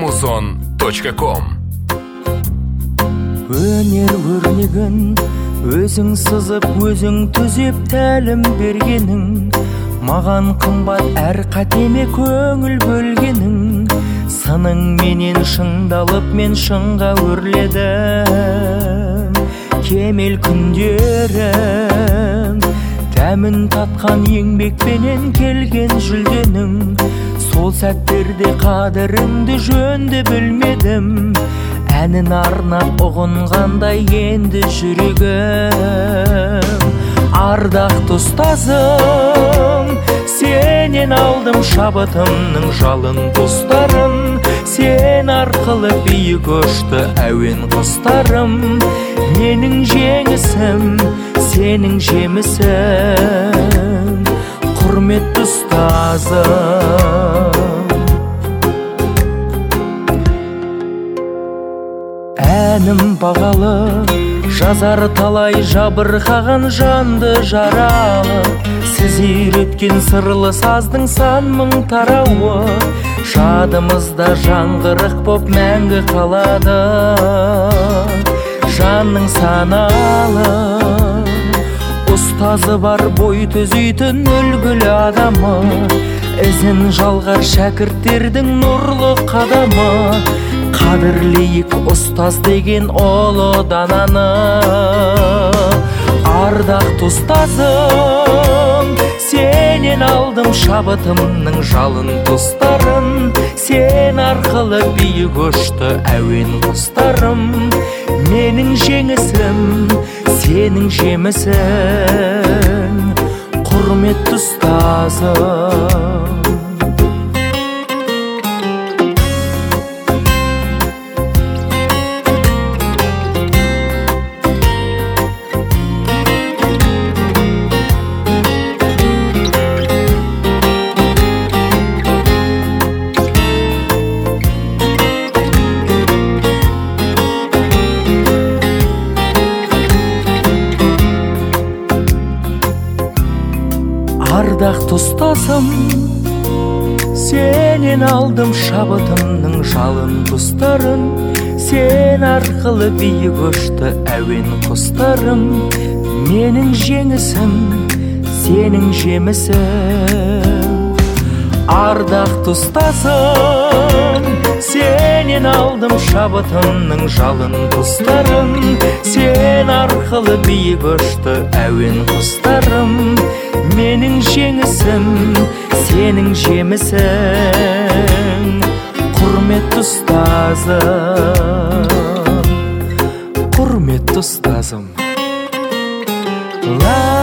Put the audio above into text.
muzon.com. Өнер өрнегін өзің сызып, өзің түзеп тәлім бергенің, маған қымбат әр қатеме көңіл бөлгенің. Сының менен шыңдалып, мен шыңға өрледім. Кемел күндерім дәмін татқан еңбекпенен келген жүлденің. Сол сәттерде қадіріңді жөнді білмедім. Әнін арнап ұғынғандай енді жүрегім. Ардақты ұстазым, сенен алдым шабытымның жалын достарым. Сен арқылы биік ұшты әуен құстарым. Менің жеңісім, сенің жемісің, құрметті ұстазым. Әнім бағалы, жазар талай жабырқаған жанды жаралы. Сіз үйреткен сырлы саздың сан мың тарауы, жадымызда жаңғырық боп мәңгі қалады. Жанның саналы ұстазы бар, бой түзейтін үлгілі адамы. Ізін жалғар шәкірттердің нұрлы қадамы. Қадірлейік ұстаз деген ұлы дананы. Ардақты ұстазым, сенен алдым шабытымның жалын достарын. Сен арқылы биік ұшты әуен құстарым. Менің жеңісім, сенің жемісің, құрметті ұстазым. Ардақты ұстазым, сенен алдым шабытымның жалын достарын. Сен арқылы биік ұшты әуен құстарым. Менің жеңісім, сенің жемісің, ардақты ұстазым. Сенен алдым шабытымның жалын достарын. Сен арқылы биік ұшты әуен құстарым. Менің жеңісім, сенің жемісің, құрметті ұстазым, құрметті ұстазым.